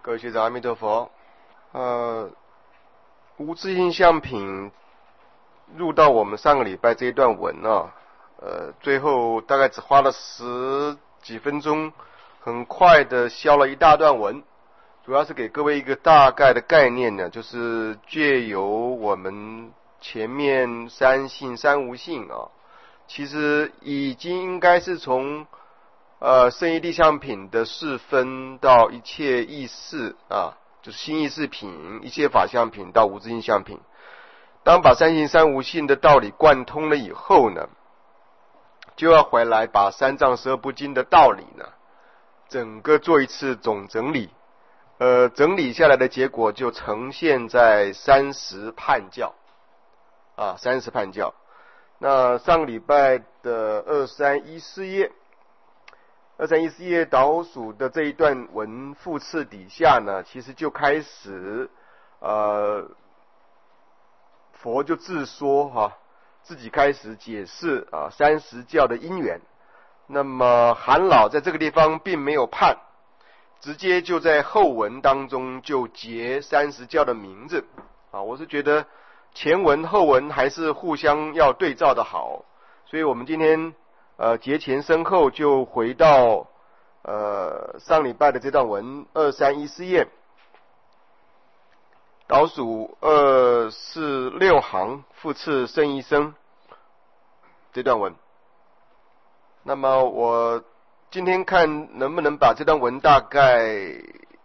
各位学长，阿弥陀佛。无自性相品入到我们上个礼拜这一段文啊，最后大概只花了10几分钟，很快的消了一大段文，主要是给各位一个大概的概念呢，就是借由我们前面三性三无性啊，其实已经应该是从圣义地相品的四分到一切意识啊，就是心意识品、一切法相品到无自性相品。当把三性三无性的道理贯通了以后呢，就要回来把三藏十二部经的道理呢，整个做一次总整理。整理下来的结果就呈现在30判教啊，30判教。那上个礼拜的2314页。2314页导属的这一段文复次底下呢，其实就开始佛就自说自己开始解释30教的因缘。那么韩老在这个地方并没有判，直接就在后文当中就结30教的名字我是觉得前文后文还是互相要对照的好，所以我们今天节前身后就回到上礼拜的这段文2314页导属246行复次圣一生这段文。那么我今天看能不能把这段文大概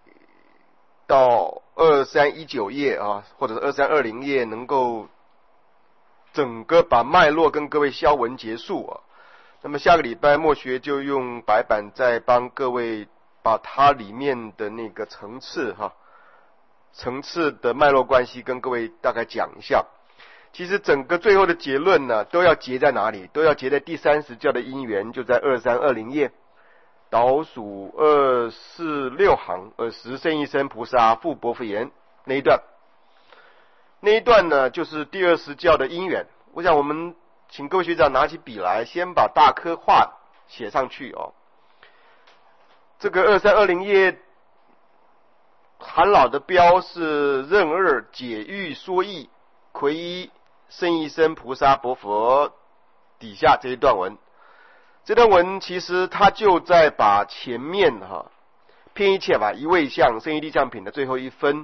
到2319页或者是2320页能够整个把脉络跟各位消文结束那么下个礼拜默学就用白板再帮各位把它里面的那个层次的脉络关系跟各位大概讲一下。其实整个最后的结论呢，都要结在哪里？都要结在第30教的因缘，就在2320页导属246行10圣一生菩萨复薄佛言那一段。那一段呢，就是第20教的因缘。我想我们请各位学长拿起笔来，先把大科画写上去这个2320页韩老的标是任二解欲说义魁一圣一生菩萨薄佛底下这一段文。这段文其实他就在把前面偏一切法一味相圣义地相品的最后一分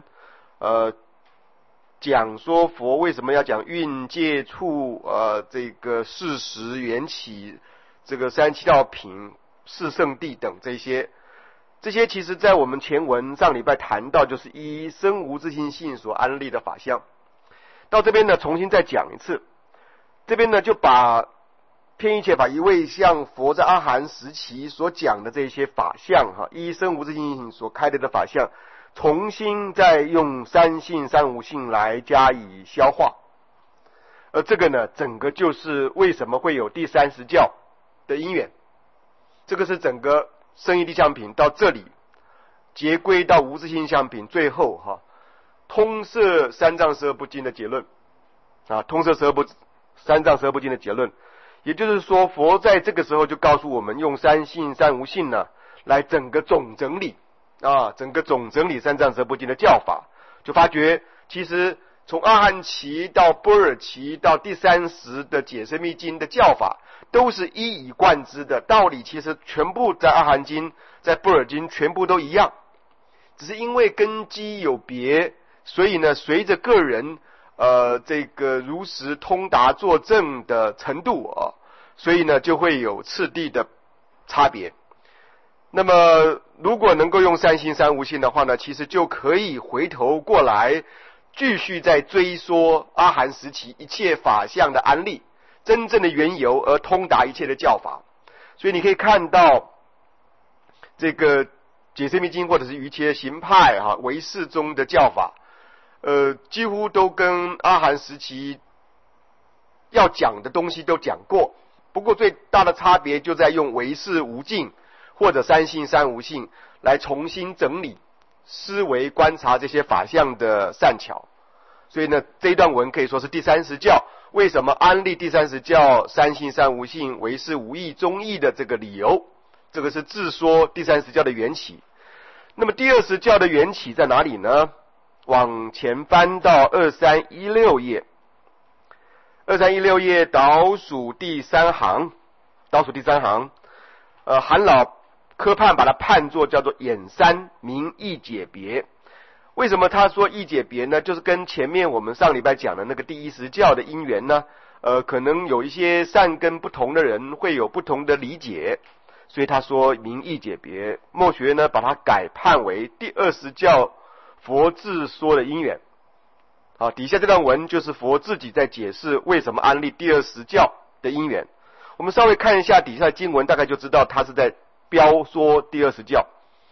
讲说佛为什么要讲蕴界处这个事实缘起这个37道品四圣谛等这些其实在我们前文上礼拜谈到，就是依生无自性性所安立的法相。到这边呢重新再讲一次，这边呢就把偏一切法一味相佛在阿含时期所讲的这些法相依生无自性性所开的法相，重新再用三性三无性来加以消化。而这个呢，整个就是为什么会有第30教的因缘。这个是整个圣义地相品到这里结归到无自性相品，最后通摄三藏十二部经的结论通摄三藏十二部经的结论。也就是说，佛在这个时候就告诉我们，用三性三无性呢来整个总整理三藏十二部经的教法，就发觉其实从阿含期到般若期到第30的解深密经的教法，都是一以贯之的道理，其实全部在阿含经在般若经全部都一样，只是因为根基有别，所以呢随着个人这个如实通达作证的程度所以呢就会有次第的差别。那么如果能够用三性三无性的话呢，其实就可以回头过来继续再追说阿含时期一切法相的安立真正的缘由，而通达一切的教法。所以你可以看到这个解深密经或者是瑜伽行派唯识中的教法几乎都跟阿含时期要讲的东西都讲过，不过最大的差别就在用唯识无尽或者三性三无性来重新整理思维观察这些法相的善巧。所以呢这一段文可以说是第30教为什么安立第30教三性三无性唯识无义中义的这个理由，这个是自说第30教的缘起。 那么第20教的缘起在哪里呢？往前翻到2316页，2316页倒数第3行，韩老科判把它判作叫做衍三名异解别。为什么他说异解别呢？就是跟前面我们上礼拜讲的那个第10教的因缘呢，可能有一些善根不同的人会有不同的理解，所以他说名异解别。墨学呢把它改判为第20教佛自说的因缘。好，底下这段文就是佛自己在解释为什么安立第20教的因缘。我们稍微看一下底下的经文，大概就知道他是在标说第20教。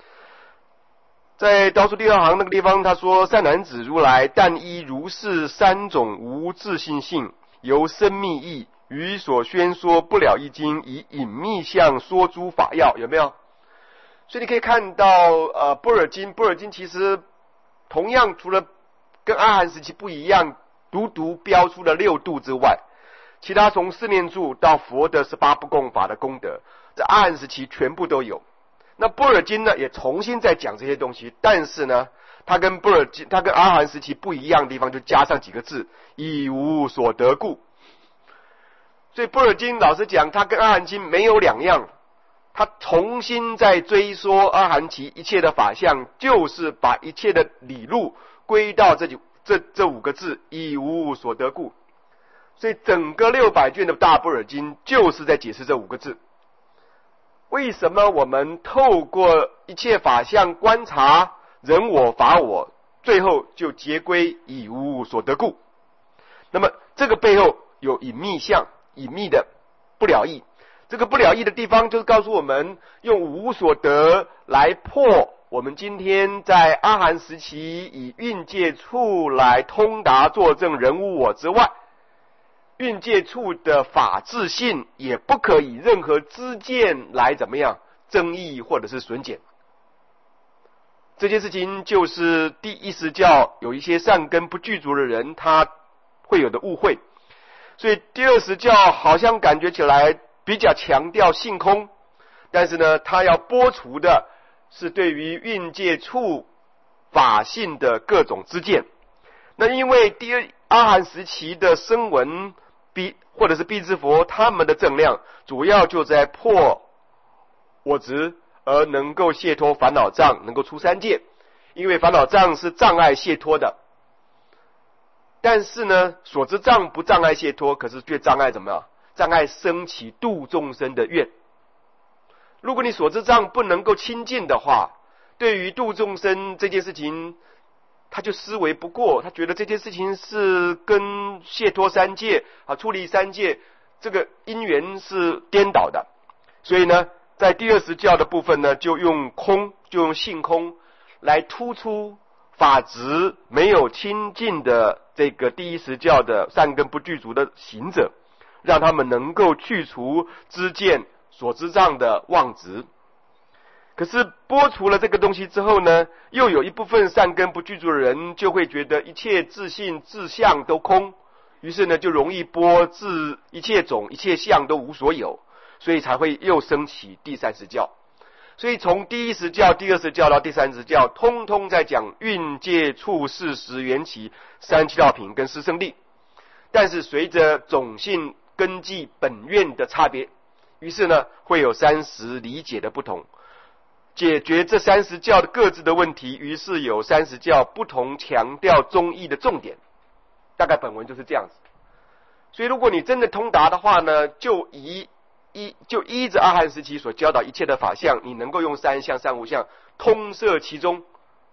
在倒数第2行那个地方，他说：善男子，如来但依如是3种无自性性，由深密义于所宣说不了义经，以隐密相说诸法要。有没有？所以你可以看到般若经其实同样除了跟阿含时期不一样，独标出了6度之外，其他从四念住到佛的18不共法的功德，在阿含时期全部都有。那般若经呢也重新在讲这些东西，但是呢它跟阿含时期不一样的地方就加上几个字，以无所得故。所以般若经老实讲它跟阿含经没有两样，它重新在追说阿含期一切的法相，就是把一切的理路归到这5个字，以无所得故。所以整个600卷的大般若经就是在解释这5个字。为什么我们透过一切法相观察人我法我，最后就结归以无所得故？那么这个背后有隐密相，隐密的不了义。这个不了义的地方就是告诉我们，用无所得来破我们今天在阿含时期以蕴界处来通达作证人无我之外，蕴界处的法自性也不可以任何知见来怎么样增益或者是损减。这件事情就是第10教有一些善根不具足的人他会有的误会。所以第20教好像感觉起来比较强调性空，但是呢他要剥除的是对于蕴界处法性的各种知见。那因为阿含时期的声闻或者是辟支佛，他们的正量主要就在破我执，而能够解脱烦恼障，能够出三界。因为烦恼障是障碍解脱的，但是呢所知障不障碍解脱，可是却障碍怎么样？障碍升起度众生的愿。如果你所知障不能够亲近的话，对于度众生这件事情他就思维不过，他觉得这件事情是跟解脱三界出离三界这个因缘是颠倒的。所以呢在第20教的部分呢，就用性空来突出法执没有亲近的这个第10教的善根不具足的行者，让他们能够去除知见所知障的妄执。可是剥除了这个东西之后呢，又有一部分善根不具足的人就会觉得一切自性自相都空，于是呢就容易剥一切种一切相都无所有，所以才会又升起第30教。所以从第10教、第20教到第30教，通通在讲蕴界处事实缘起37道品跟四圣谛。但是随着种性根基本愿的差别，于是呢会有30理解的不同。解决这30教的各自的问题，于是有30教不同强调宗义的重点。大概本文就是这样子。所以如果你真的通达的话呢，就依着阿含时期所教导一切的法相，你能够用三相三无相通摄其中，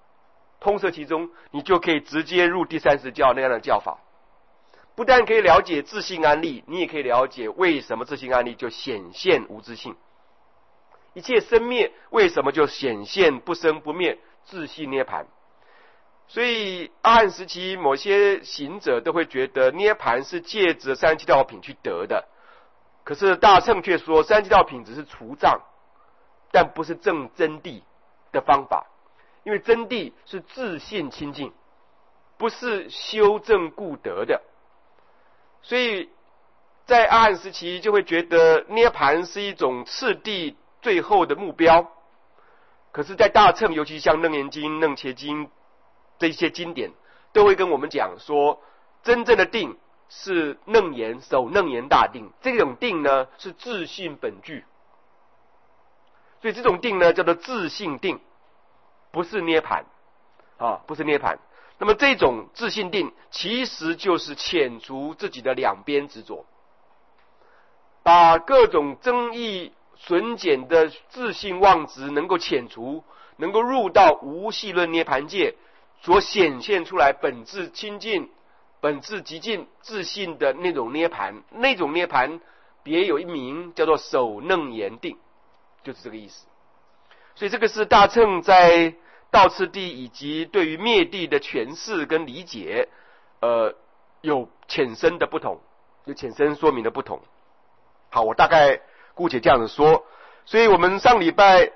你就可以直接入第30教那样的教法。不但可以了解自性安立，你也可以了解为什么自性安立就显现无自性，一切生灭为什么就显现不生不灭自性涅盘。所以阿含时期某些行者都会觉得涅盘是借着37道品去得的，可是大乘却说37道品只是除障，但不是证真谛的方法。因为真谛是自性清净，不是修正故得的。所以在阿含时期就会觉得涅盘是一种次第最后的目标。可可是，在大乘，尤其像楞严经、楞伽经这些经典，都会跟我们讲说，真正的定是楞严，守楞严大定。这种定呢，是自性本具，所以这种定呢，叫做自性定，不是涅盘啊，不是涅盘。那么这种自性定，其实就是遣除自己的两边执着，把各种争议损减的自性妄执能够遣除，能够入到无系论涅盘界所显现出来本质清净、本质极尽自性的那种涅盘。那种涅盘别有一名，叫做守楞严定，就是这个意思。所以这个是大乘在道次第以及对于灭地的诠释跟理解，有浅深的不同，有浅深说明的不同。好，我大概姑且这样子说。所以我们上礼拜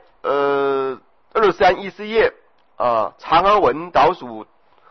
231页长阿文导数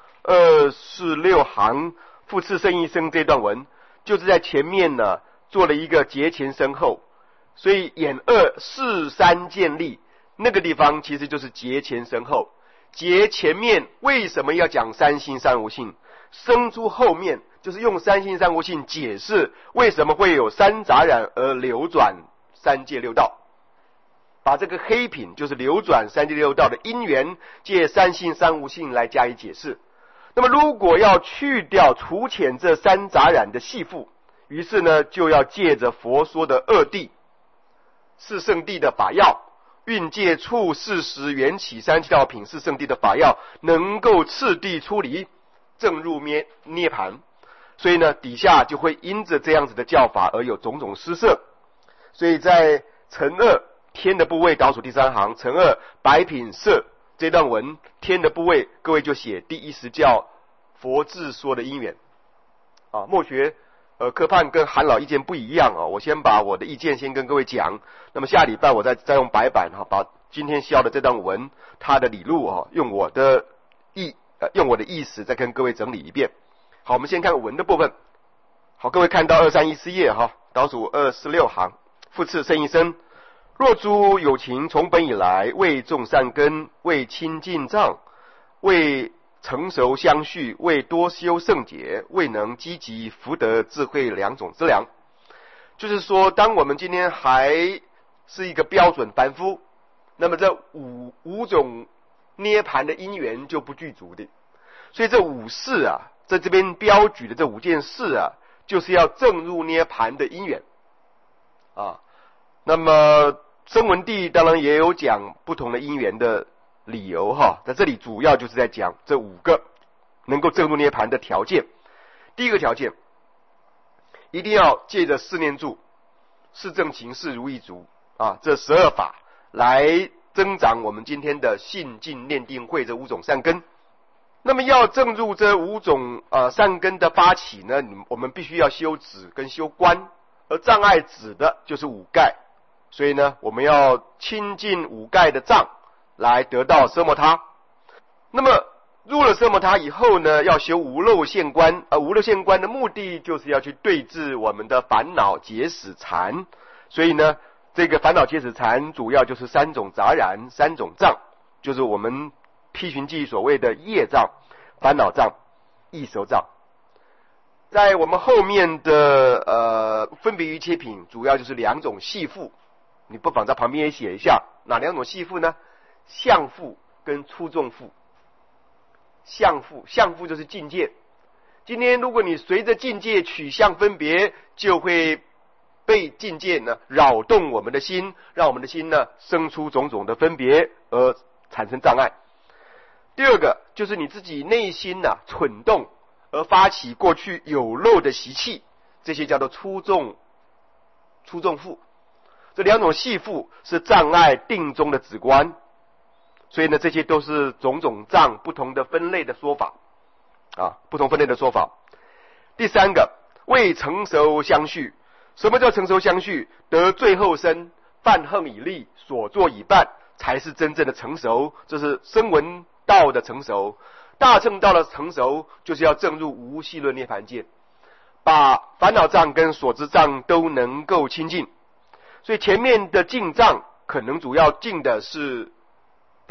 246行复次胜一生这段文，就是在前面呢做了一个节前生后，所以演世三建立那个地方其实就是节前生后。节前面为什么要讲三性三无性，生出后面就是用三性三无性解释为什么会有三杂染而流转三界六道，把这个黑品就是流转三界六道的因缘借三性三无性来加以解释。那么如果要去掉除遣这三杂染的系缚，于是呢就要借着佛说的二谛四圣谛的法要，蕴界处事实缘起三七道品四圣谛的法要，能够次第出离正入涅盘。所以呢底下就会因着这样子的教法而有种种施设。所以在辰二天的部位倒数第三行，辰二白品色这段文天的部位，各位就写第一时教佛智说的因缘啊。默学科判跟韩老意见不一样啊，我先把我的意见先跟各位讲，那么下礼拜我再用白板把今天教的这段文它的理路用我的意思再跟各位整理一遍。好，我们先看文的部分。好，各位看到231页倒数26行，复次胜一生。若诸有情从本以来，未种善根，未亲近藏，未成熟相续，未多修圣解，未能积极福德智慧两种资粮。就是说，当我们今天还是一个标准凡夫，那么这五种涅盘的因缘就不具足的。所以这五事在这边标举的这五件事就是要正入涅盘的因缘那么声闻地当然也有讲不同的因缘的理由在这里主要就是在讲这五个能够正入涅盘的条件。第一个条件，一定要借着四念住、四正行、四如意足这12法来增长我们今天的信净念定慧这五种善根。那么要正入这五种善根的发起呢，我们必须要修止跟修观，而障碍止的就是五盖。所以呢，我们要亲近五盖的藏来得到奢摩他。那么入了奢摩他以后呢，要修无漏现观，无漏现观的目的就是要去对治我们的烦恼结使缠。所以呢，这个烦恼结使缠主要就是三种杂染、三种障，就是我们批寻记所谓的业障、烦恼障、异熟障。在我们后面的分别于切品，主要就是两种系缚，你不妨在旁边也写一下，哪两种系缚呢？相缚跟粗重缚。相缚就是境界。今天如果你随着境界取相分别，就会被境界呢扰动我们的心，让我们的心呢生出种种的分别而产生障碍。第二个就是你自己内心蠢动而发起过去有漏的习气，这些叫做粗重缚。这两种系缚是障碍定中的止观。所以呢，这些都是种种障不同的分类的说法不同分类的说法。第三个，未成熟相续。什么叫成熟相续？得最后身，犯横以立，所作以办，才是真正的成熟。这是声闻道的成熟。大乘道的成熟，就是要正入无系论涅盘界，把烦恼障跟所知障都能够清净。所以前面的净障可能主要净的是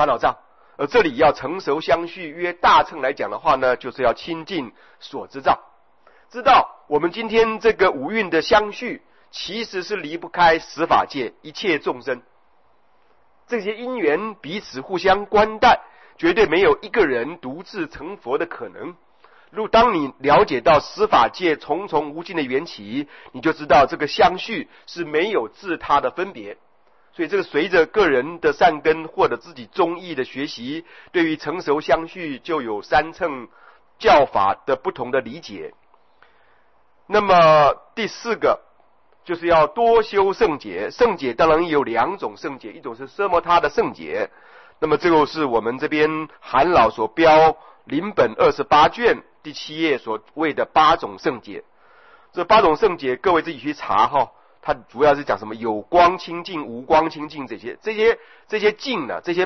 烦恼障。而这里要成熟相续，约大乘来讲的话呢，就是要亲近所知障，知道我们今天这个五蕴的相续，其实是离不开十法界一切众生，这些因缘彼此互相关待，绝对没有一个人独自成佛的可能。当你了解到十法界重重无尽的缘起，你就知道这个相续是没有自他的分别。所以这个随着个人的善根或者自己宗义的学习，对于成熟相续就有三乘教法的不同的理解。那么第四个就是要多修圣解，圣解当然有两种圣解，一种是奢摩他的圣解，那么这个是我们这边韩老所标临本28卷第7页所谓的8种圣解。这8种圣解各位自己去查哈，它主要是讲什么有光清净、无光清净这些净呢，这些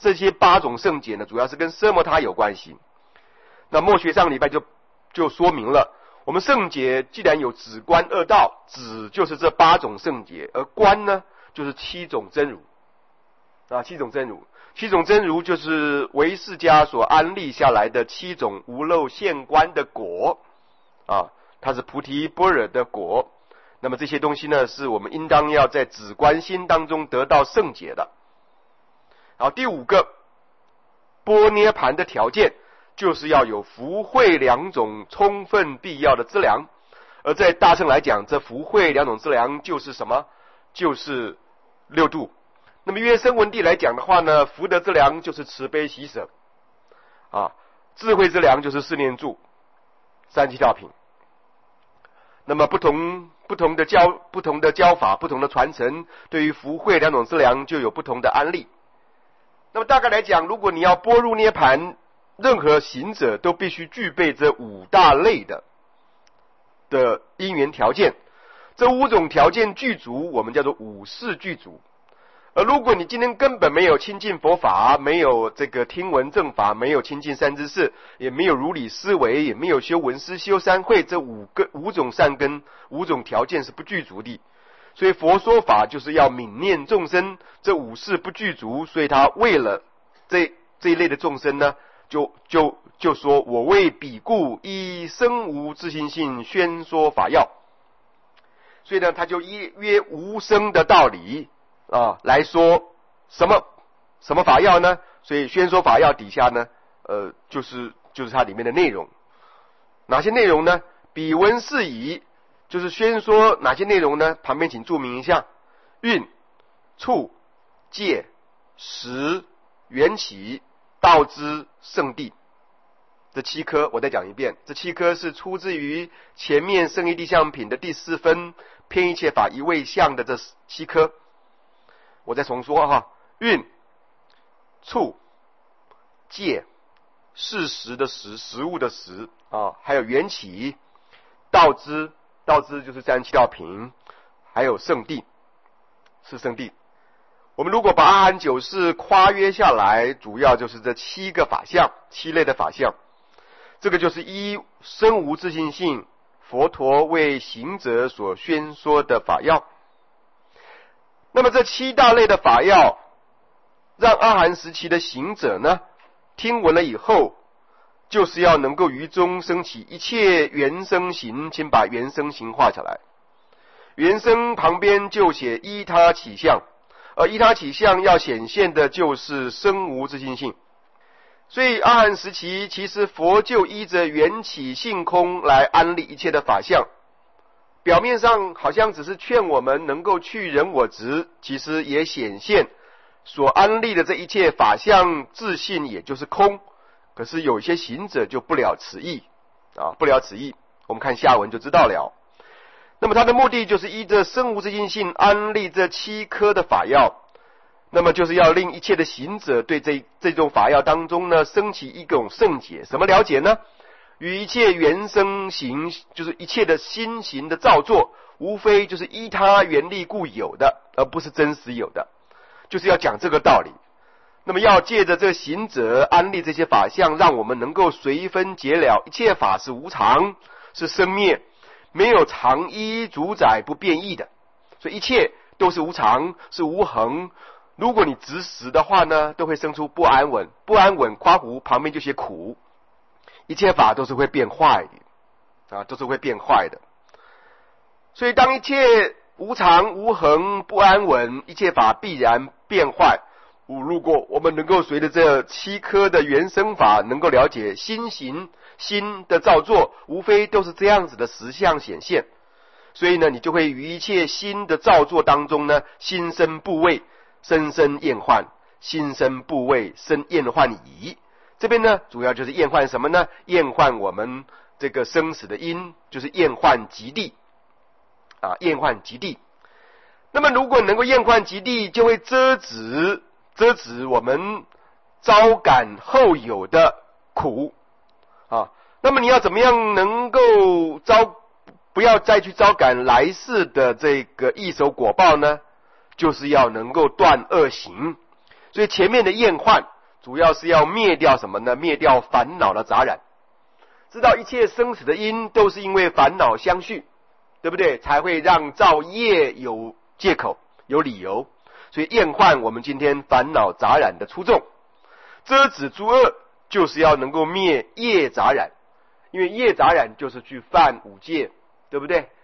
8种圣解呢，主要是跟奢摩他有关系。那末学上礼拜就说明了，我们圣解既然有止观二道，止就是这8种圣解，而观呢就是7种真如啊，7种真如。7种真如就是唯识家所安立下来的7种无漏现观的果啊，它是菩提般若的果。那么这些东西呢，是我们应当要在止观心当中得到圣解的。好，第5个般涅盘的条件，就是要有福慧2种充分必要的资粮。而在大乘来讲，这福慧2种资粮就是什么？就是六度。那么约声闻地来讲的话呢，福德之粮就是慈悲喜舍啊，智慧之粮就是四念住、三七道品。那么不同的教法、不同的传承，对于福慧2种资粮就有不同的安立。那么大概来讲，如果你要般入涅盘，任何行者都必须具备这5大类的因缘条件。这5种条件具足，我们叫做5事具足。而如果你今天根本没有亲近佛法，没有这个听闻正法，没有亲近三知识，也没有如理思维，也没有修闻思、修三慧，这5种善根、5种条件是不具足的。所以佛说法就是要悯念众生，这5事不具足，所以他为了这一类的众生呢，就说我为彼故依生无自信性宣说法要。所以呢，他就依约无生的道理来说什么法要呢？所以宣说法要底下呢，就是它里面的内容。哪些内容呢？彼闻是以，就是宣说哪些内容呢？旁边请注明一下：蕴、处、界、识、缘起、道支、圣地。这7科我再讲一遍，这7科是出自于前面圣义地相品的第4分偏一切法一味相的这7科。我再重说哈，蕴、处、界、事实的实，实物的实还有缘起、道支就是三七道品，还有圣地，是圣地。我们如果把阿含9识跨越下来，主要就是这7个法相，7类的法相。这个就是依生无自信性佛陀为行者所宣说的法要。那么这7大类的法要，让阿含时期的行者呢，听闻了以后，就是要能够于中升起一切原生行，请把原生行画下来。原生旁边就写依他起相，而依他起相要显现的就是生无自信性。所以阿含时期，其实佛就依着缘起性空来安立一切的法相。表面上好像只是劝我们能够去人我执，其实也显现所安立的这一切法相自性也就是空。可是有些行者就不了此意不了此意，我们看下文就知道了。那么他的目的就是依着生无自性性安立这7科的法要，那么就是要令一切的行者对这种法要当中呢，升起一种圣解。什么了解呢？与一切原生行，就是一切的心行的造作，无非就是依他原力故有的，而不是真实有的，就是要讲这个道理。那么要借着这个行者安立这些法相，让我们能够随分解了一切法是无常，是生灭，没有常依主宰不变异的，所以一切都是无常，是无恒。 如果你执实的话呢，都会生出不安稳，不安稳括弧旁边就写苦，一切法都是会变坏的都是会变坏的。所以当一切无常无恒不安稳，一切法必然变坏。如果我们能够随着这7颗的原生法能够了解心行心的造作，无非都是这样子的实相显现。所以呢，你就会于一切心的造作当中呢，心生怖畏，生生厌患，心生怖畏，生厌患疑。这边呢，主要就是厌患什么呢？厌患我们这个生死的因，就是厌患极地厌患极地。那么如果能够厌患极地，就会遮止我们招感后有的苦那么你要怎么样能够不要再去招感来世的这个异熟果报呢？就是要能够断恶行。所以前面的厌患主要是要灭掉什么呢？灭掉烦恼的杂染。知道一切生死的因都是因为烦恼相续，对不对？才会让造业有借口有理由。所以厌患我们今天烦恼杂染的出众，遮止诸恶就是要能够灭业杂染。因为业杂染就是去犯五戒，对不对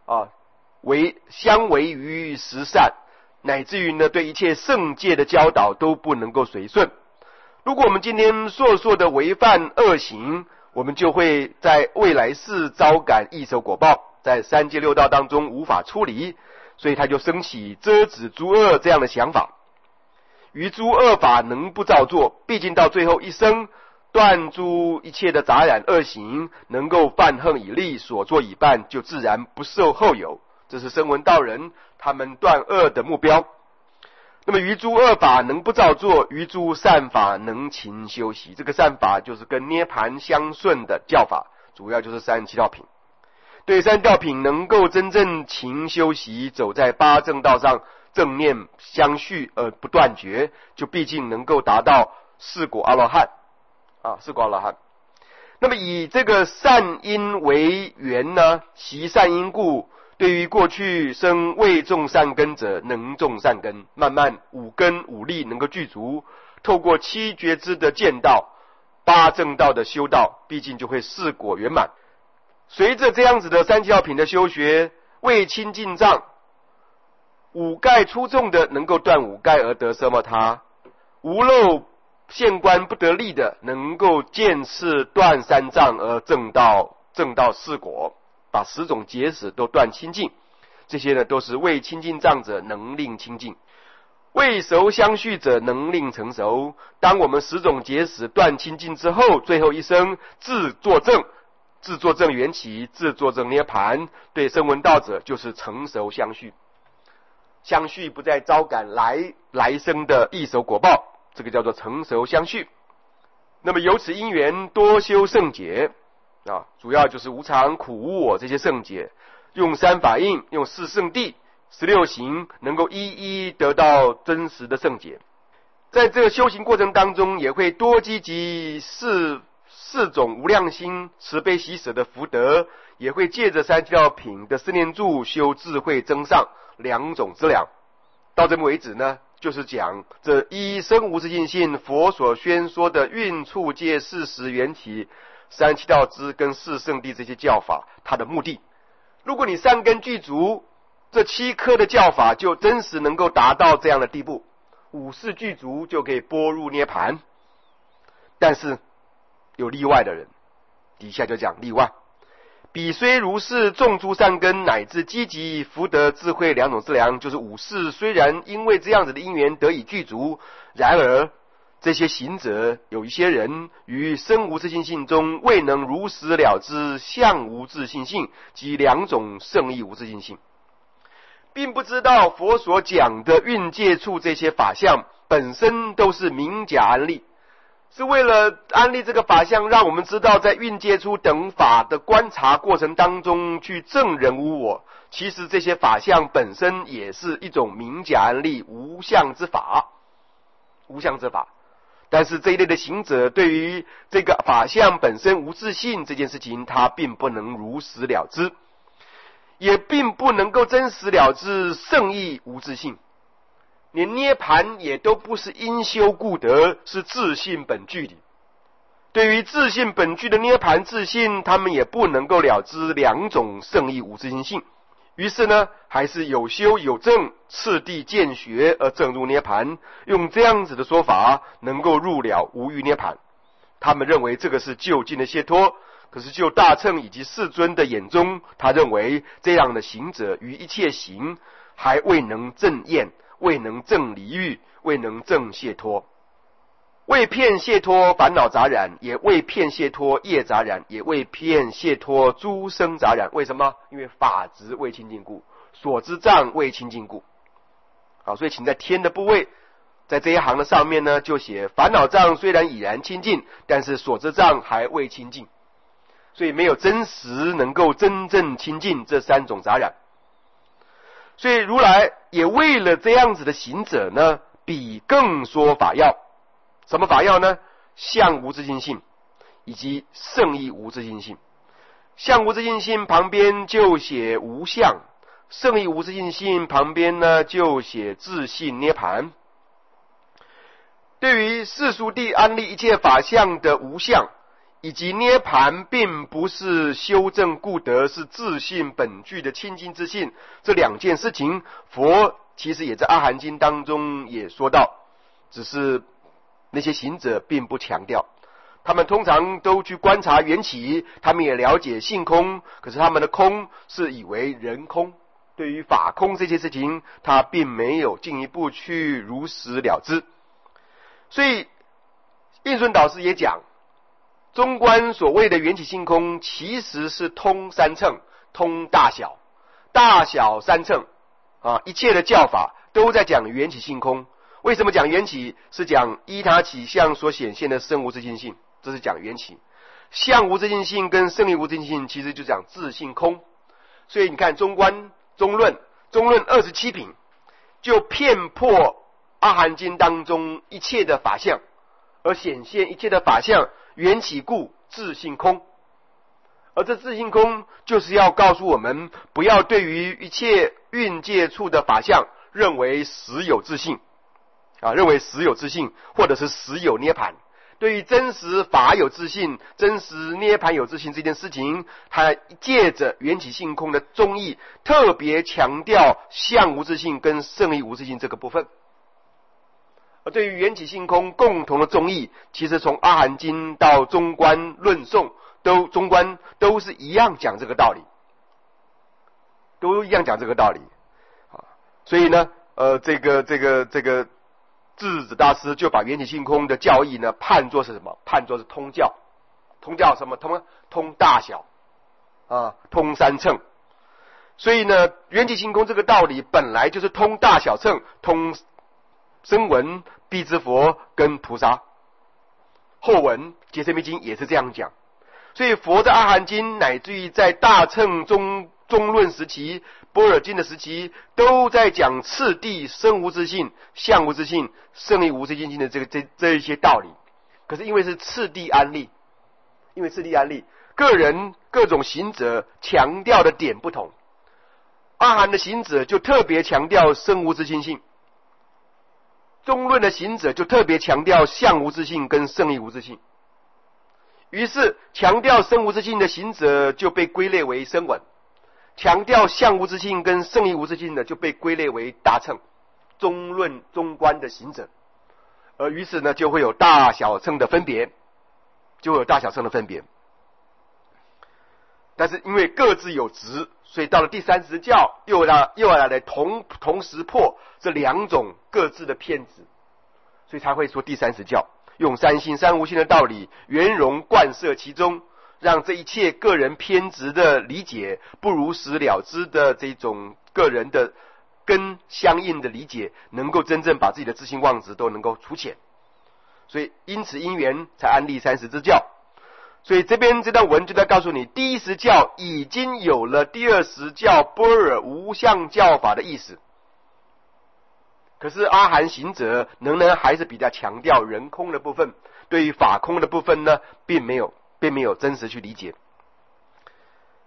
相违于十善，乃至于呢对一切圣戒的教导都不能够随顺。如果我们今天硕的违犯恶行，我们就会在未来世招感异熟果报，在三界六道当中无法出离，所以他就升起遮止诸恶这样的想法。于诸恶法能不造作，毕竟到最后一生断诸一切的杂染恶行，能够犯恨以立，所作已办，就自然不受后有。这是声闻道人他们断恶的目标。那么于诸恶法能不造作，于诸善法能勤修习。这个善法就是跟涅盘相顺的教法，主要就是37道品。对37道品能够真正勤修习，走在八正道上，正念相续而不断绝，就毕竟能够达到四果阿罗汉四果阿罗汉。那么以这个善因为缘呢，习善因故，对于过去生未种善根者，能种善根，慢慢五根五力能够具足，透过七觉支的见道，八正道的修道，毕竟就会四果圆满。随着这样子的37道品的修学，为清净障，五盖出众的能够断五盖而得奢摩他，无漏现观不得力的能够见次断三障而证到四果，把10种结使都断清净。这些呢都是为清净障者能令清净，未熟相续者能令成熟。当我们10种结使断清净之后，最后一生自作证缘起，自作证涅盘，对声闻道者就是成熟相续，相续不再招感来生的异熟果报，这个叫做成熟相续。那么由此因缘多修圣解主要就是无常苦无我这些圣解，用三法印，用四圣谛16行，能够一一得到真实的圣解。在这个修行过程当中，也会多积集四种无量心慈悲喜舍的福德，也会借着37道品的四念住修智慧增上2种资粮。到这么为止呢，就是讲这一生无自性性佛所宣说的运处界事实缘起37道支跟四圣谛这些教法，它的目的。如果你善根具足，这7颗的教法就真实能够达到这样的地步，5事具足就可以般入涅盘。但是有例外的人，底下就讲例外。彼虽如是，种诸善根乃至积极福德智慧2种资粮，就是5事虽然因为这样子的因缘得以具足，然而这些行者有一些人于生无自性性中未能如实了知相无自性性及2种圣义无自性性，并不知道佛所讲的运界处这些法相本身都是明假安立，是为了安立这个法相，让我们知道在运界处等法的观察过程当中去证人无我。其实这些法相本身也是一种明假安立无相之法，但是这一类的行者对于这个法相本身无自性这件事情，他并不能如实了知，也并不能够真实了知圣义无自性。 连涅盘也都不是因修故得，是自性本具的。对于自性本具的涅盘自性，他们也不能够了知两种圣义无自性性。于是呢，还是有修有证，次第见学而证入涅盘，用这样子的说法，能够入了无余涅盘。他们认为这个是就近的解脱，可是就大乘以及世尊的眼中，他认为这样的行者于一切行还未能证验，未能证离欲，未能证解脱，为骗解脱烦恼杂染，也为骗解脱业杂染，也为骗解脱诸生杂染。为什么？因为法执未清净故，所知障未清净故。好，所以请在天的部位，在这一行的上面呢，就写烦恼障虽然已然清净，但是所知障还未清净，所以没有真实能够真正清净这三种杂染。所以如来也为了这样子的行者呢，比更说法要。什么法要呢？相无自性性以及圣义无自性性。相无自性性旁边就写无相，圣义无自性性旁边呢就写自性涅盘。对于世俗谛安立一切法相的无相以及涅盘并不是修正故得，是自性本具的清净之性，这两件事情佛其实也在阿含经当中也说到，只是那些行者并不强调。他们通常都去观察缘起，他们也了解性空，可是他们的空是以为人空，对于法空这些事情他并没有进一步去如实了知。所以印顺导师也讲，中观所谓的缘起性空其实是通三乘，通大小，大小三乘一切的教法都在讲缘起性空。为什么讲缘起？是讲依他起相所显现的生无自性性，这是讲缘起。相无自性性跟圣义无自性性其实就讲自性空。所以你看中观中论27品就遍破阿含经当中一切的法相，而显现一切的法相缘起故自性空。而这自性空就是要告诉我们，不要对于一切蕴界处的法相认为实有自性认为实有自性，或者是实有涅盘。对于真实法有自性，真实涅盘有自性这件事情，他借着缘起性空的宗义，特别强调相无自性跟圣义无自性这个部分。而对于缘起性空共同的宗义，其实从阿含经到中观论颂，中观都是一样讲这个道理，都一样讲这个道理。所以呢，这个智子大师就把缘起性空的教义呢判作是什么？判作是通教。通教什么？通大小通三乘。所以呢，缘起性空这个道理本来就是通大小乘，通声闻、辟支佛跟菩萨。后文解释密经也是这样讲。所以佛在阿含经乃至于在大乘中论时期、般若经的时期，都在讲次第生无自性、相无自性、圣义无自性性的这一些道理。可是因为是次第安立，个人各种行者强调的点不同。阿含的行者就特别强调生无自性性，中论的行者就特别强调相无自性跟圣义无自性。于是强调生无自性的行者就被归类为声闻，强调相无自性跟圣义无自性的就被归类为大乘中论中观的行者。而于是呢，就会有大小乘的分别，但是因为各自有执，所以到了第30教又要来同时破这两种各自的偏执，所以才会说第30教用三性三无性的道理圆融贯摄其中，让这一切个人偏执的理解不如实了知的这种个人的跟相应的理解，能够真正把自己的自性妄执都能够除浅。所以因此因缘才安立30支教。所以这边这段文就在告诉你，第10教已经有了第20教般若无相教法的意思。可是阿含行者仍然还是比较强调人空的部分，对于法空的部分呢，并没有真实去理解。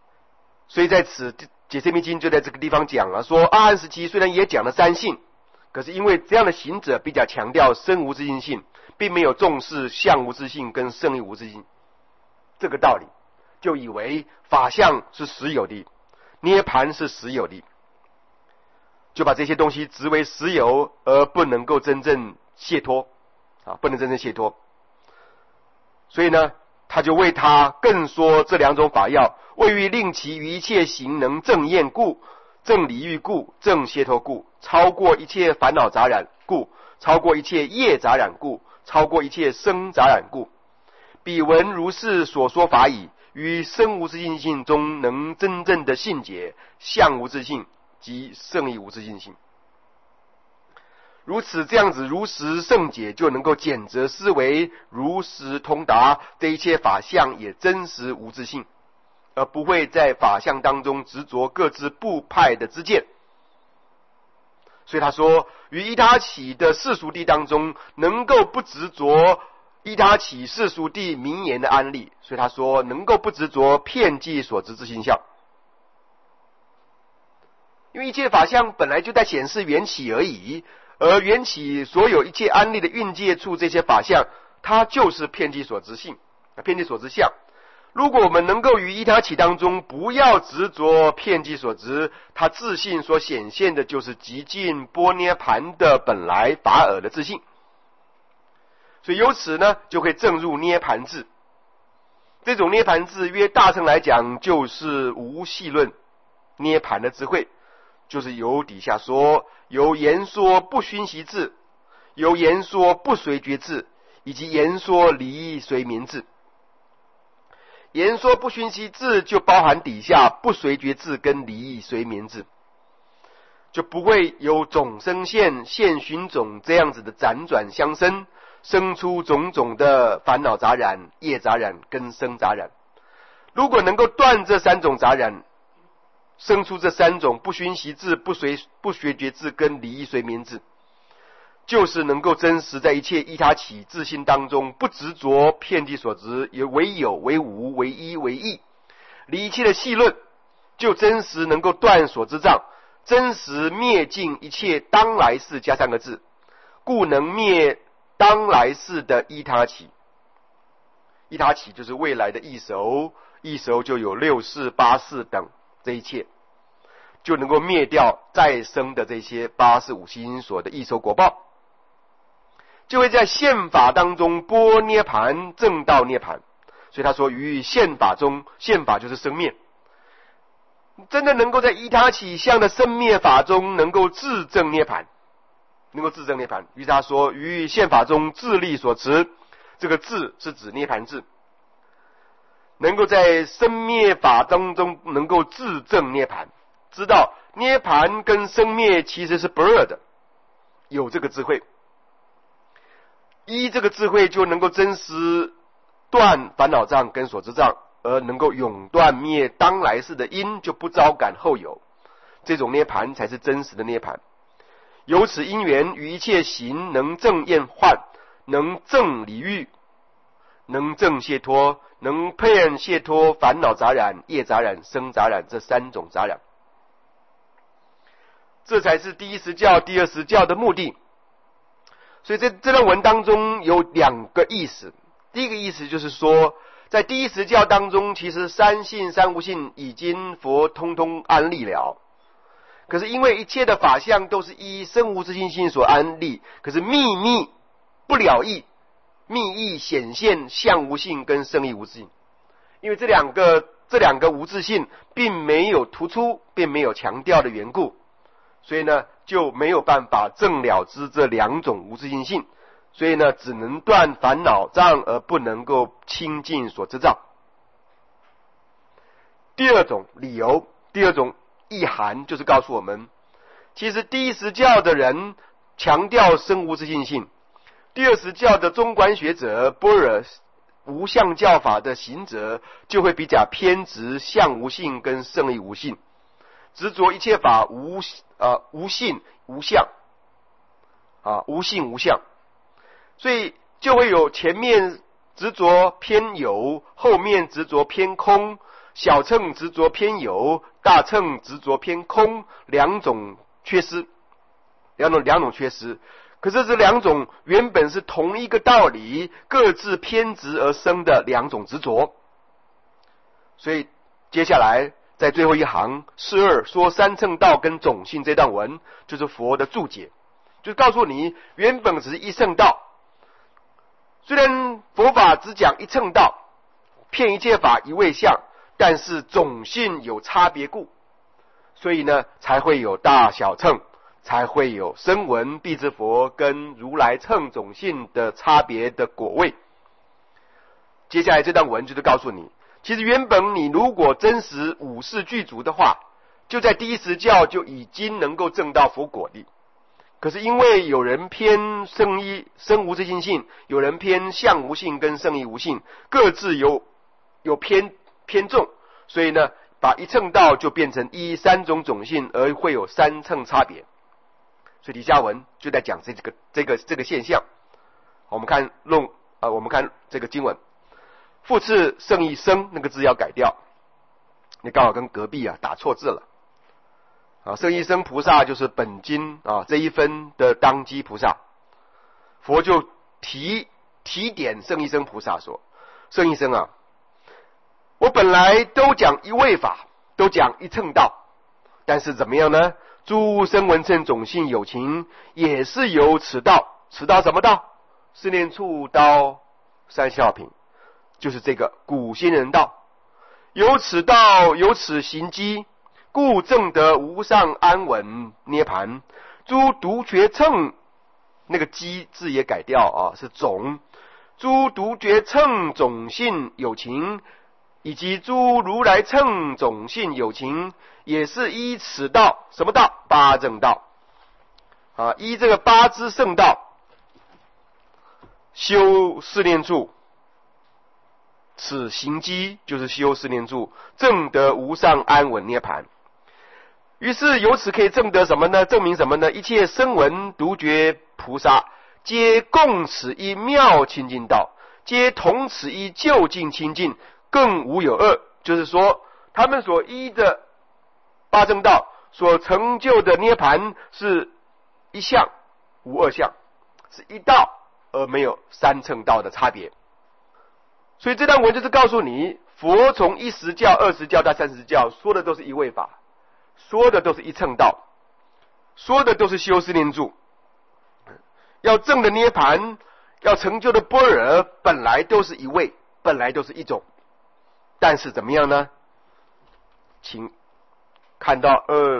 所以在此解释密经就在这个地方讲了，说阿含时期虽然也讲了三性， 可是因为这样的行者比较强调生无自性性，并没有重视相无自性跟胜义无自性这个道理，就以为法相是实有的，涅盘是实有的，就把这些东西执为实有，而不能够真正解脱不能真正解脱。所以呢，他就为他更说这两种法要，为欲令其于一切行能正厌故，正离欲故，正解脱故，超过一切烦恼杂染故，超过一切业杂染故，超过一切生杂染故。彼闻如是所说法已，于生无自性性中能真正的信解相无自性及胜义无自性性。如此这样子如实圣解，就能够简则思维，如实通达这一切法相也真实无自性，而不会在法相当中执着各自部派的知见。所以他说，于依他起的世俗谛当中，能够不执着依他起世俗谛名言的安例，所以他说能够不执着遍计所知之心相。因为一切法相本来就在显示缘起而已，而缘起所有一切安立的蕴界处，这些法相它就是遍计所知性，遍计所知相。如果我们能够于依他起当中不要执着遍计所知，它自性所显现的就是极尽般涅盘的本来法尔的自性，所以由此呢就会证入涅盘智。这种涅盘智约大乘来讲就是无系论涅盘的智慧，就是由底下说，由言说不熏习智，由言说不随觉智，以及言说离随眠智。言说不熏习智就包含底下不随觉智跟离随眠智，就不会有种生现现寻种这样子的辗转相生，生出种种的烦恼杂染、业杂染跟生杂染。如果能够断这三种杂染，生出这三种不熏习智、不学觉智跟离随眠智，就是能够真实在一切依他起自性当中，不执着遍计所知，也为有为无为一为异，离一切的细论，就真实能够断所知障，真实灭尽一切当来世加三个字，故能灭当来世的依他起。依他起就是未来的异熟，异熟就有六世八世等，这一切就能够灭掉再生的这些八世五心所的异熟果报，就会在现法当中般涅盘正道涅盘。所以他说于现法中，现法就是生灭，真的能够在依他起相的生灭法中能够自证涅盘，能够自证涅盘。于是他说于现法中自力所持，这个自是指涅盘智，能够在生灭法当中能够自证涅盘，知道涅盘跟生灭其实是不二的，有这个智慧，依这个智慧就能够真实断烦恼障跟所知障，而能够永断灭当来世的因，就不招感后有。这种涅盘才是真实的涅盘。由此因缘，于一切行能证厌患，能证离欲，能证解脱，能遍解脱烦恼杂染、业杂染、生杂染这三种杂染。这才是第一实教、第二实教的目的。所以这段文当中有两个意思。第一个意思就是说，在第一实教当中，其实三性三无性已经佛通通安立了，可是因为一切的法相都是依生无自性性所安立，可是秘密不了义，密义显现相无性跟生义无自性，因为这两个无自性并没有突出，并没有强调的缘故，所以呢就没有办法证了知这两种无自性性，所以呢只能断烦恼障，而不能够清净所知障。第二种理由，第二种意涵就是告诉我们，其实第一实教的人强调生无自性性，第二实教的中观学者般若无相教法的行者就会比较偏执相无性跟胜义无性，执着一切法无性无相无性无相，所以就会有前面执着偏有，后面执着偏空，小乘执着偏有，大乘执着偏空，两种缺失。 两种缺失。可是这两种原本是同一个道理，各自偏执而生的两种执着。所以接下来在最后一行42说三乘道跟种性这段文，就是佛的注解，就是告诉你原本只是一乘道，虽然佛法只讲一乘道，遍一切法一味相，但是种性有差别故，所以呢才会有大小乘，才会有声闻辟支佛跟如来乘种性的差别的果位。接下来这段文就是告诉你，其实原本你如果真实五事具足的话，就在第一时教就已经能够证到佛果力。可是因为有人偏生无自性性，有人偏相无性跟圣义无性，各自有偏重，所以呢把一乘道就变成依三种种性而会有三乘差别。所以底下文就在讲这个现象。我们看这个经文，复次圣义生那个字要改掉，你刚好跟隔壁打错字了。圣义生菩萨就是本经这一分的当机菩萨，佛就提点圣义生菩萨说，圣义生我本来都讲一位法，都讲一乘道，但是怎么样呢？诸声闻乘种性有情也是由此道，此道什么道？四念处道三消品，就是这个古仙人道，由此道有此行机，故证得无上安稳涅盘。诸独觉乘那个机字也改掉是种，诸独觉乘种性有情以及诸如来乘种性有情，也是依此道，什么道？八正道依这个八支圣道修四念处，此行机就是修四念处，证得无上安稳涅盘。于是由此可以证得什么呢？证明什么呢？一切声闻独觉菩萨皆共此一妙清净道，皆同此一究竟清净，更无有二。就是说他们所依的八正道所成就的涅盘是一相无二相，是一道而没有三乘道的差别。所以这段文就是告诉你，佛从一实教、二实教到三实教说的都是一位法，说的都是一乘道，说的都是修四念住，要证的涅盘，要成就的般若，本来都是一位，本来都是一种。但是怎么样呢？请看到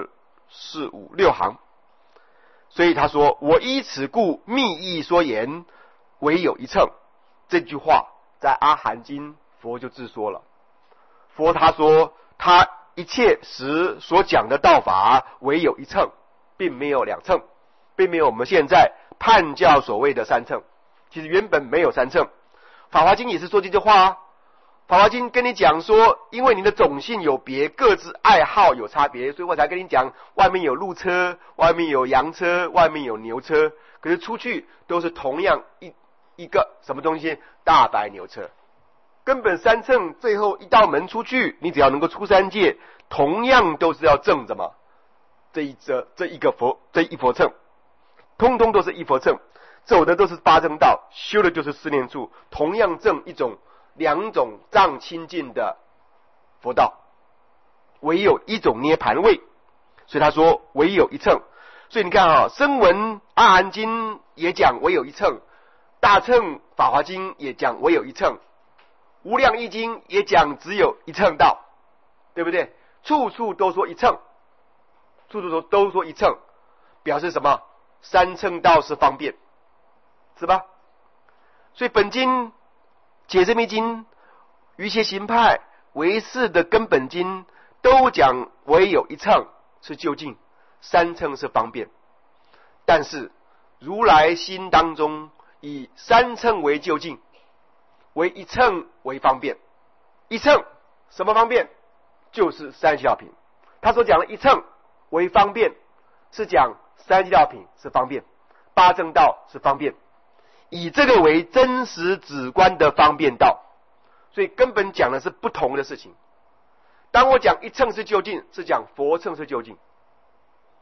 2、4、5、6行。所以他说，我依此故密意说言，唯有一乘。这句话在阿含经佛就自说了。佛他说他一切时所讲的道法唯有一乘，并没有两乘，并没有我们现在判教所谓的三乘。其实原本没有三乘。法华经也是说这句话法华经跟你讲说，因为你的种性有别，各自爱好有差别，所以我才跟你讲，外面有鹿车，外面有羊车，外面有牛车，可是出去都是同样一个什么东西？大白牛车。根本三乘最后一道门出去，你只要能够出三界，同样都是要证什么？这一佛乘，通通都是一佛乘，走的都是八正道，修的就是四念处，同样证两种藏清净的佛道，唯有一种涅盘位。所以他说唯有一乘。所以你看声闻阿含经也讲唯有一乘，大乘法华经也讲唯有一乘，无量易经也讲只有一乘道，对不对？处处都说一乘，处处都说一乘，表示什么？三乘道是方便，是吧？所以本经解释密经、瑜伽行派、唯识的根本经都讲唯有一乘是究竟，三乘是方便。但是如来心当中以三乘为究竟，为一乘为方便。一乘什么方便？就是三小品。他所讲的一乘为方便，是讲三小品是方便，八正道是方便，以这个为真实止观的方便道。所以根本讲的是不同的事情。当我讲一乘是究竟，是讲佛乘是究竟；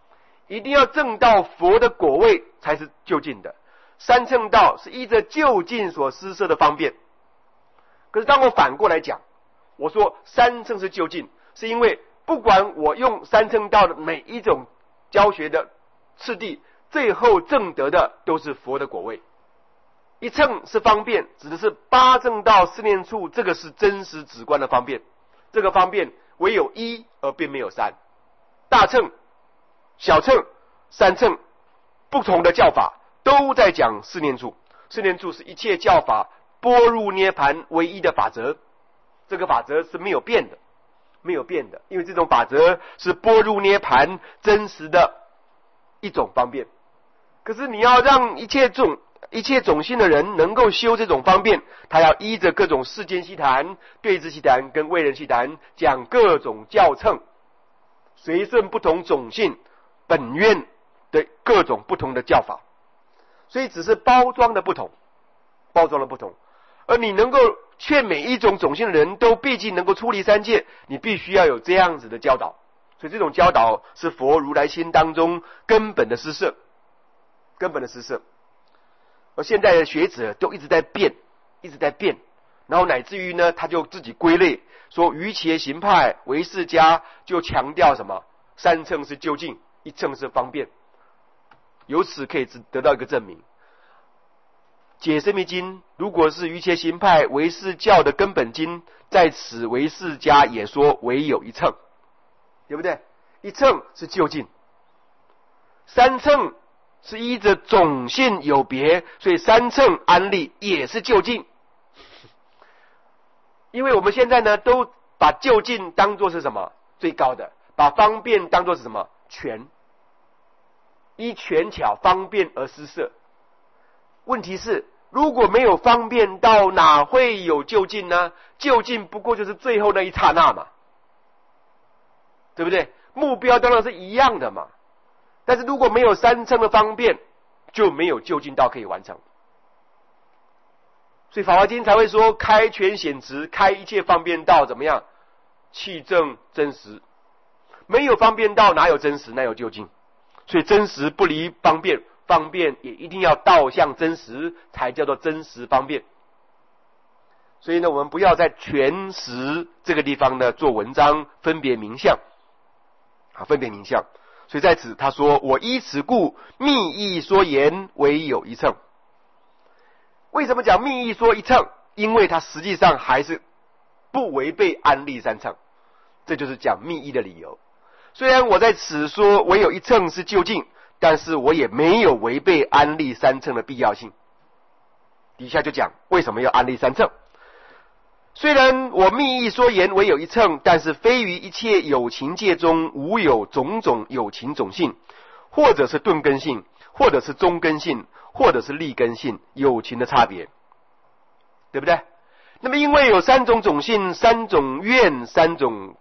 一定要证到佛的果位才是究竟的。三乘道是依着究竟所施设的方便。可是当我反过来讲，我说三乘是究竟，是因为不管我用三乘道的每一种教学的次第，最后证得的都是佛的果位。一乘是方便，指的是八正道四念处，这个是真实直观的方便。这个方便唯有一而并没有三。大乘、小乘、三乘不同的教法都在讲四念处。四念处是一切教法般入涅盘唯一的法则，这个法则是没有变的，没有变的，因为这种法则是般入涅盘真实的一种方便。可是你要让一切种性的人能够修这种方便，他要依着各种世间悉谈、对治悉谈跟为人悉谈，讲各种教乘，随顺不同种性本愿的各种不同的教法，所以只是包装的不同，包装的不同。而你能够劝每一种种性的人都毕竟能够出离三界，你必须要有这样子的教导。所以这种教导是佛如来心当中根本的施设，根本的施设。而现在的学者都一直在变，一直在变，然后乃至于呢，他就自己归类说，瑜伽行派唯识家就强调什么？三乘是究竟，一乘是方便。由此可以得到一个证明。解深密经如果是瑜伽行派唯识教的根本经，在此唯识家也说唯有一乘，对不对？一乘是究竟，三乘是依着种性有别，所以三乘安立也是究竟。因为我们现在呢，都把究竟当作是什么？最高的，把方便当作是什么？权，依权巧方便而施设。问题是，如果没有方便道，哪会有究竟呢？究竟不过就是最后那一刹那嘛，对不对？目标当然是一样的嘛。但是如果没有三乘的方便，就没有究竟道可以完成。所以法华经才会说，开权显持，开一切方便道怎么样？气正真实。没有方便道，哪有真实，哪有究竟？所以真实不离方便，方便也一定要道向真实，才叫做真实方便。所以呢，我们不要在权实这个地方呢做文章，分别名相分别名相。所以在此他说，我依此故密意说言唯有一乘。为什么讲密意说一乘？因为它实际上还是不违背安立三乘，这就是讲密意的理由。虽然我在此说唯有一乘是究竟，但是我也没有违背安立三乘的必要性。底下就讲为什么要安立三乘。虽然我密意说言唯有一乘，但是非于一切有情界中无有种种有情种性，或者是顿根性，或者是中根性，或者是利根性有情的差别，对不对？那么因为有三种种性、三种愿、三种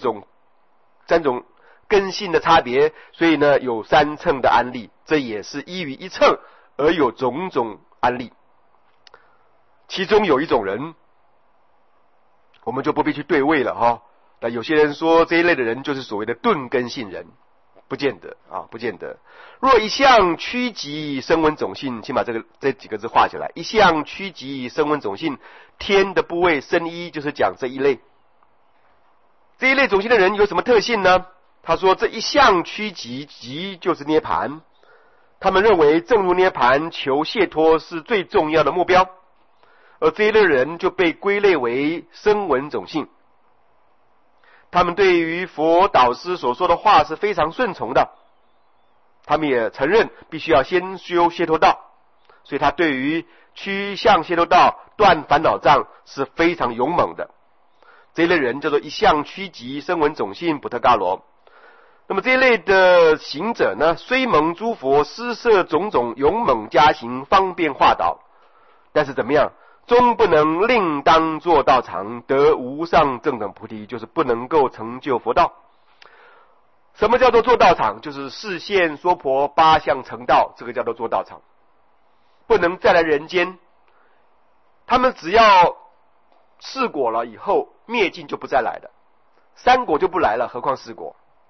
根性的差别，所以呢有三乘的安立，这也是依于一乘而有种种安立。其中有一种人，我们就不必去对位了哈。那有些人说这一类的人就是所谓的顿根性人，不见得啊，不见得。若一向趋吉声闻种性，请把这几个字画起来。一向趋吉声闻种性，天的部位生一就是讲这一类。这一类种性的人有什么特性呢？他说这一向趋吉，吉就是涅盘。他们认为正入涅盘求解脱是最重要的目标，而这一类人就被归类为声闻种性。他们对于佛导师所说的话是非常顺从的，他们也承认必须要先修解脱道，所以他对于趋向解脱道、断烦恼障是非常勇猛的。这一类人叫做一向趋吉声闻种性补特伽罗。那么这一类的行者呢，虽蒙诸佛施设种种勇猛加行方便化导，但是怎么样，终不能另当作道场得无上正等菩提，就是不能够成就佛道。什么叫做做道场？就是示现说婆八相成道，这个叫做做道场，不能再来人间。他们只要四果了以后，灭尽就不再来了，三果就不来了，何况四果，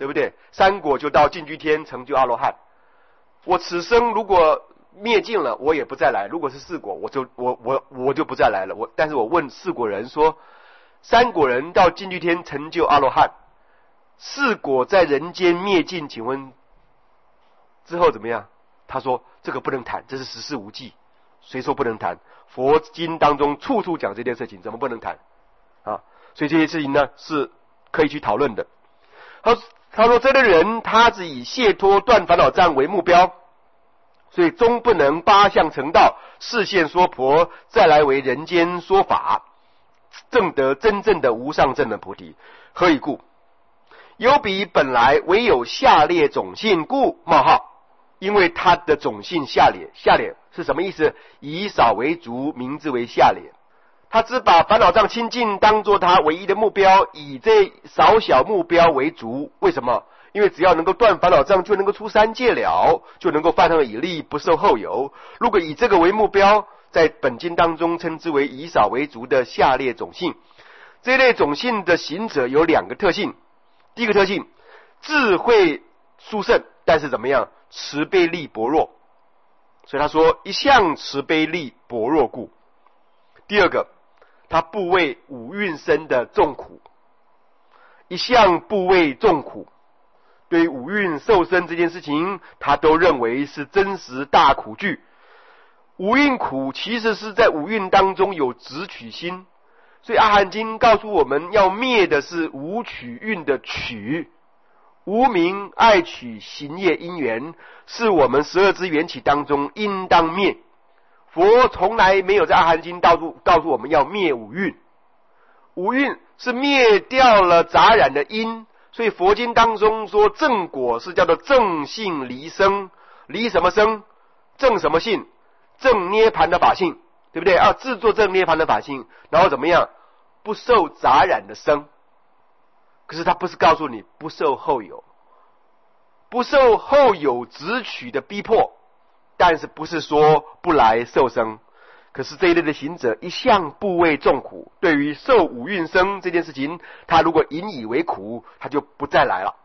对不对？三果就到净居天成就阿罗汉。我此生如果灭尽了，我也不再来。如果是四果，我就不再来了。但是我问四果人说，三果人到净居天成就阿罗汉，四果在人间灭尽，请问之后怎么样？他说这个不能谈，这是十事无记。谁说不能谈？佛经当中处处讲这件事情，怎么不能谈啊？所以这些事情呢是可以去讨论的。他说这类人他只以解脱断烦恼障为目标，所以终不能八相成道，示现说婆，再来为人间说法，证得真正的无上正等菩提。何以故？有彼本来唯有下列种性故冒号。因为他的种性下列，下列是什么意思？以少为足，名字为下列。他只把烦恼障清净当作他唯一的目标，以这少小目标为足。为什么？因为只要能够断烦恼障，就能够出三界了，就能够犯上以利，不受后有。如果以这个为目标，在本经当中称之为以少为足的下列种性。这类种性的行者有两个特性。第一个特性，智慧殊胜，但是怎么样？慈悲力薄弱，所以他说一向慈悲力薄弱故。第二个，他不为五蕴生的众苦，一向不为众苦。对于五蕴受生这件事情，他都认为是真实大苦具。五蕴苦其实是在五蕴当中有执取心，所以阿含经告诉我们要灭的是五取蕴的取。无明爱取行业因缘，是我们12支缘起当中应当灭。佛从来没有在阿含经告诉我们要灭五蕴，五蕴是灭掉了杂染的因，所以佛经当中说正果是叫做正性离生，离什么生？正什么性？正涅盘的法性，对不对啊？制作正涅盘的法性，然后怎么样？不受杂染的生。可是他不是告诉你不受后有，不受后有执取的逼迫，但是不是说不来受生。可是这一类的行者一向不为众苦，对于受五蕴生这件事情，他如果引以为苦，他就不再来了，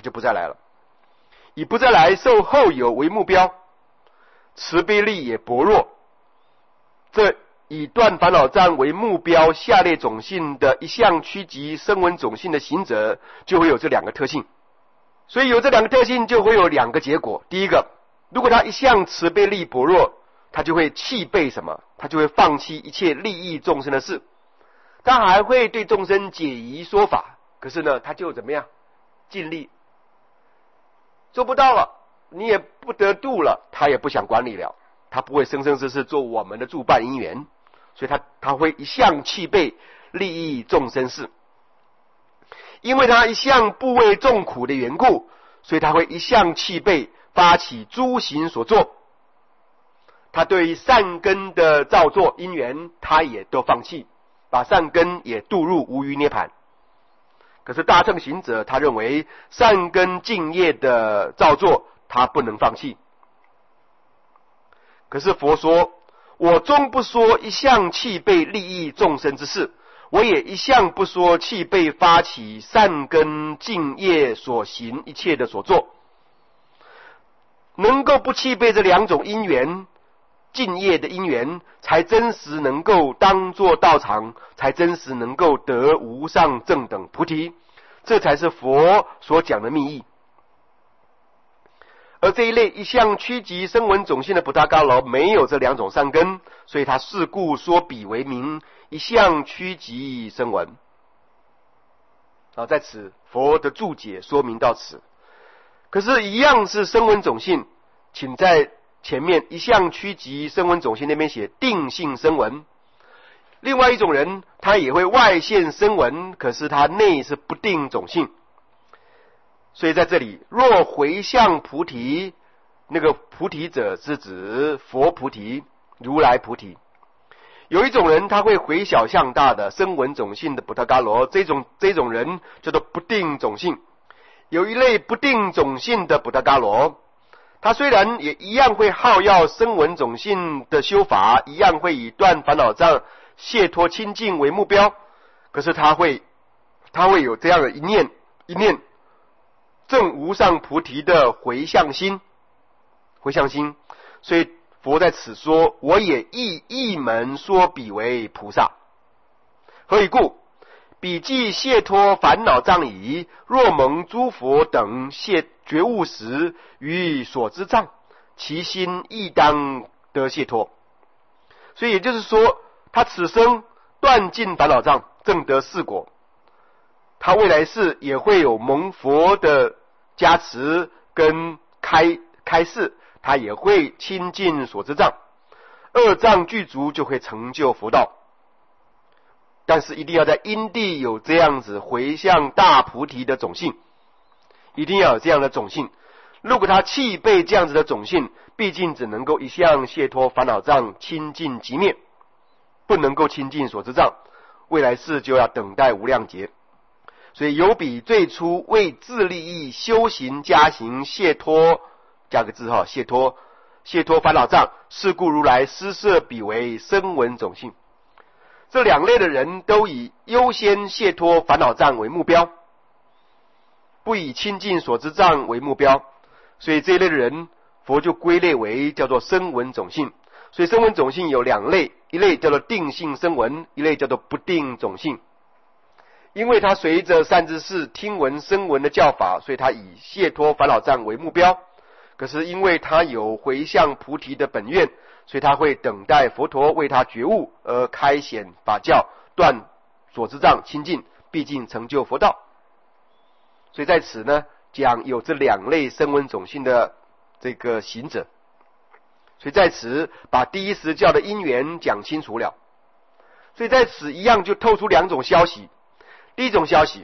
以不再来受后有为目标，慈悲力也薄弱。这以断烦恼障为目标下列种性的一向趋吉声闻种性的行者，就会有这两个特性。所以有这两个特性，就会有两个结果。第一个，如果他一向慈悲力薄弱，他就会弃背什么？他就会放弃一切利益众生的事，他还会对众生解疑说法，可是呢，他就怎么样？尽力做不到了，你也不得度了，他也不想管理了，他不会生生世世做我们的助伴因缘。所以他会一向弃背利益众生事，因为他一向不为众苦的缘故，所以他会一向弃背发起诸行所作。他对于善根的造作因缘，他也都放弃，把善根也渡入无余涅盘。可是大乘行者，他认为善根净业的造作，他不能放弃。可是佛说，我终不说一向弃背利益众生之事，我也一向不说弃背发起善根净业所行一切的所作。能够不弃背这两种因缘，净业的因缘，才真实能够当作道场，才真实能够得无上正等菩提，这才是佛所讲的密意。而这一类一向趋吉声闻种性的菩萨伽罗没有这两种善根，所以他是故说彼为名一向趋吉声闻。在此佛的注解说明到此。可是，一样是声闻种性，请在前面一向趋吉声闻种性那边写定性声闻。另外一种人，他也会外现声闻，可是他内是不定种性。所以在这里，若回向菩提，那个菩提者是指佛菩提、如来菩提。有一种人，他会回小向大的声闻种性的菩萨伽罗，这种人叫做不定种性。有一类不定种性的菩萨伽罗，他虽然也一样会好要声闻种性的修法，一样会以断烦恼障、解脱清净为目标，可是他会有这样的一念， 证无上菩提的回向心，所以佛在此说，我也一门说彼为菩萨。何以故？彼既解脱烦恼障矣，若蒙诸佛等觉悟时，于所知障，其心亦当得解脱。所以也就是说，他此生断尽烦恼障，证得四果，他未来世也会有蒙佛的加持跟开示，他也会亲近所知障，二障具足，就会成就佛道。但是一定要在因地有这样子回向大菩提的种性，一定要有这样的种性。如果他弃背这样子的种性，毕竟只能够一向解脱烦恼障，亲近即灭，不能够亲近所知障，未来世就要等待无量劫。所以有比最初为自利益修行加行解脱，加个字解脱烦恼障，是故如来施设彼为声闻种性。这两类的人都以优先解脱烦恼障为目标，不以亲近所知障为目标，所以这一类的人佛就归类为叫做声闻种性。所以声闻种性有两类，一类叫做定性声闻，一类叫做不定种性。因为他随着善知识听闻声闻的教法，所以他以解脱烦恼障为目标。可是因为他有回向菩提的本愿，所以他会等待佛陀为他觉悟而开显法教，断所知障，亲近，毕竟成就佛道。所以在此呢，讲有这两类声闻种性的这个行者。所以在此把第一实教的因缘讲清楚了。所以在此一样就透出两种消息。第一种消息，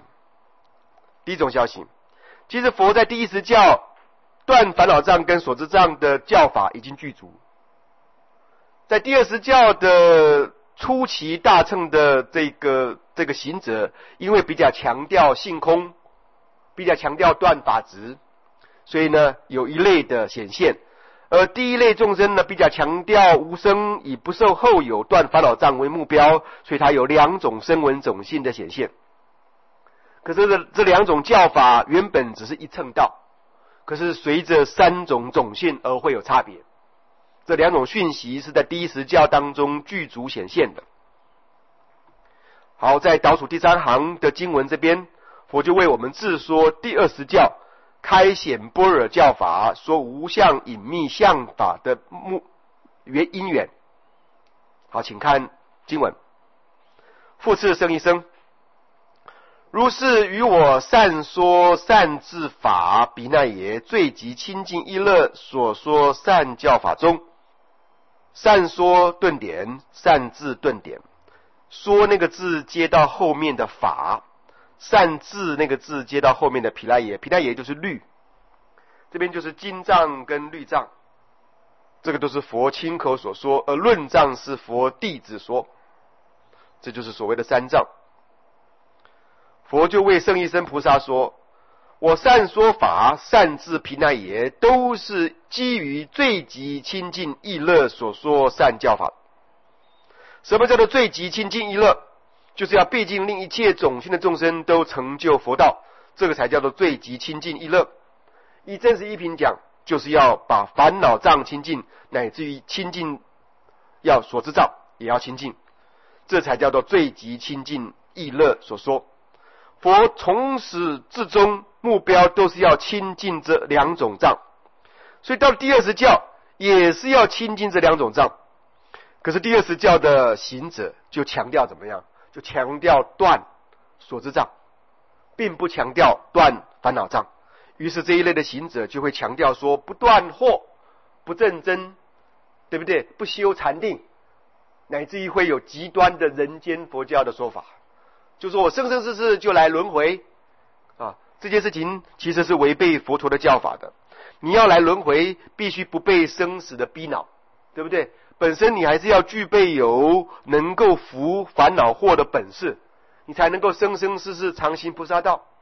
其实佛在第一实教断烦恼障跟所知障的教法已经具足，在第二实教的初期大乘的这个行者，因为比较强调性空，比较强调断法执，所以呢有一类的显现。而第一类众生呢，比较强调无生，以不受后有断烦恼障为目标，所以它有两种声闻种性的显现。可是这两种教法原本只是一乘道，可是随着三种种性而会有差别。这两种讯息是在第一实教当中具足显现的。好，在倒数第三行的经文这边，佛就为我们自说第二实教开显般若教法，说无相隐秘相法的因缘。好，请看经文。复次生一生，如是于我善说善智法，彼那耶最极清净意乐所说善教法中，善说顿点，善智顿点。说那个字接到后面的法，善智那个字接到后面的毗那耶，毗那耶就是律，这边就是经藏跟律藏，这个都是佛亲口所说，而论藏是佛弟子说，这就是所谓的三藏。佛就为圣一生菩萨说，我善说法善智毗那耶，都是基于最极清净意乐所说善教法。什么叫做最极清净意乐？就是要毕竟令一切种性的众生都成就佛道，这个才叫做最极清净意乐。以真实一品讲，就是要把烦恼障清净，乃至于清净要所知障也要清净，这才叫做最极清净意乐所说。佛从始至终目标都是要清净这两种障，所以到第二实教也是要清净这两种障。可是第二实教的行者就强调怎么样？就强调断所知障，并不强调断烦恼障。于是这一类的行者就会强调说，不断惑，不正真，对不对？不修禅定，乃至于会有极端的人间佛教的说法，就说我生生世世就来轮回啊！这件事情其实是违背佛陀的教法的。你要来轮回，必须不被生死的逼恼，对不对？本身你还是要具备有能够伏烦恼惑的本事，你才能够生生世世常行菩萨道。